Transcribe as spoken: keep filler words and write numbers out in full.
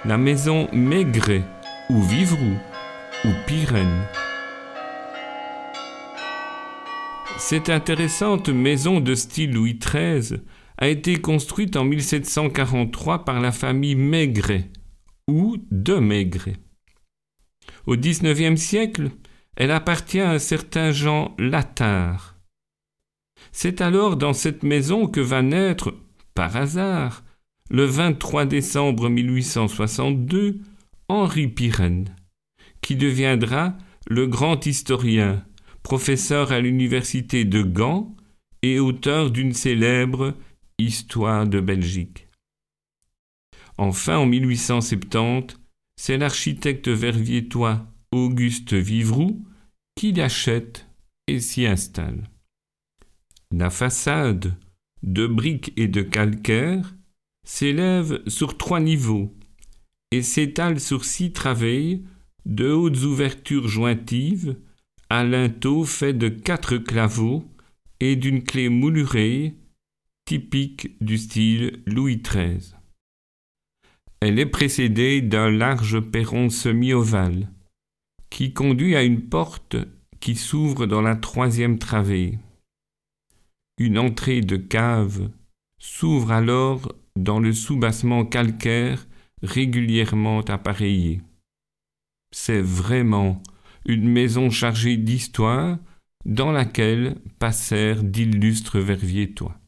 la maison Maigret, ou Vivroux, ou Pirenne. Cette intéressante maison de style Louis treize a été construite en mille sept cent quarante-trois par la famille Maigret, ou de Maigret. Au dix-neuvième siècle, elle appartient à un certain Jean Latard. C'est alors dans cette maison que va naître, par hasard, le vingt-trois décembre mille huit cent soixante-deux, Henri Pirenne, qui deviendra le grand historien, professeur à l'université de Gand et auteur d'une célèbre Histoire de Belgique. Enfin, en mille huit cent soixante-dix, c'est l'architecte verviétois Auguste Vivroux qui l'achète et s'y installe. La façade, de briques et de calcaire, s'élève sur trois niveaux et s'étale sur six travées de hautes ouvertures jointives à linteaux faits de quatre claveaux et d'une clé moulurée typique du style Louis treize. Elle est précédée d'un large perron semi-ovale qui conduit à une porte qui s'ouvre dans la troisième travée. Une entrée de cave s'ouvre alors dans le soubassement calcaire régulièrement appareillé. C'est vraiment une maison chargée d'histoire dans laquelle passèrent d'illustres verviétois.